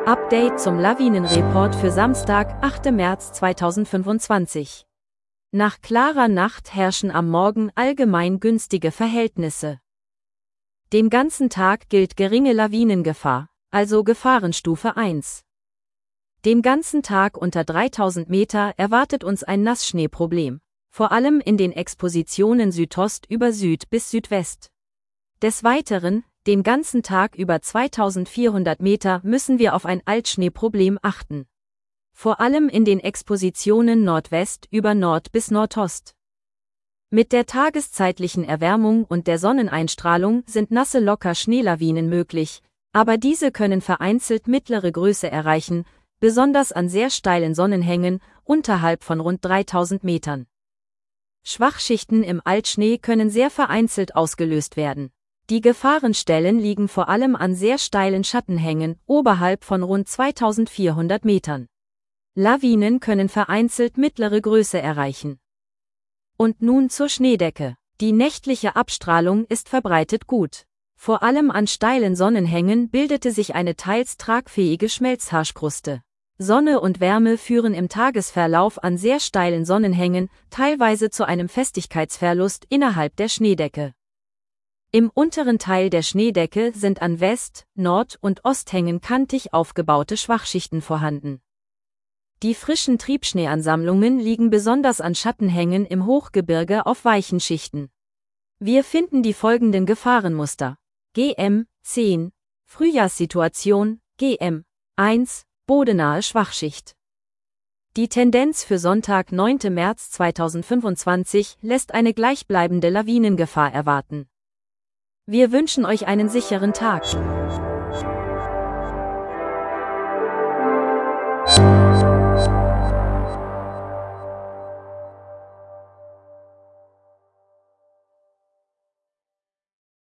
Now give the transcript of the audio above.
Update zum Lawinenreport für Samstag, 8. März 2025. Nach klarer Nacht herrschen am Morgen allgemein günstige Verhältnisse. Den ganzen Tag gilt geringe Lawinengefahr, also Gefahrenstufe 1. Den ganzen Tag unter 3000 Meter erwartet uns ein Nassschneeproblem, vor allem in den Expositionen Südost über Süd bis Südwest. Des Weiteren, den ganzen Tag über 2400 Meter müssen wir auf ein Altschneeproblem achten. Vor allem in den Expositionen Nordwest über Nord bis Nordost. Mit der tageszeitlichen Erwärmung und der Sonneneinstrahlung sind nasse Locker-Schneelawinen möglich, aber diese können vereinzelt mittlere Größe erreichen, besonders an sehr steilen Sonnenhängen, unterhalb von rund 3000 Metern. Schwachschichten im Altschnee können sehr vereinzelt ausgelöst werden. Die Gefahrenstellen liegen vor allem an sehr steilen Schattenhängen, oberhalb von rund 2400 Metern. Lawinen können vereinzelt mittlere Größe erreichen. Und nun zur Schneedecke. Die nächtliche Abstrahlung ist verbreitet gut. Vor allem an steilen Sonnenhängen bildete sich eine teils tragfähige Schmelzhaarkruste. Sonne und Wärme führen im Tagesverlauf an sehr steilen Sonnenhängen teilweise zu einem Festigkeitsverlust innerhalb der Schneedecke. Im unteren Teil der Schneedecke sind an West-, Nord- und Osthängen kantig aufgebaute Schwachschichten vorhanden. Die frischen Triebschneeansammlungen liegen besonders an Schattenhängen im Hochgebirge auf weichen Schichten. Wir finden die folgenden Gefahrenmuster. GM 10, Frühjahrssituation, GM 1, bodenahe Schwachschicht. Die Tendenz für Sonntag, 9. März 2025 lässt eine gleichbleibende Lawinengefahr erwarten. Wir wünschen euch einen sicheren Tag.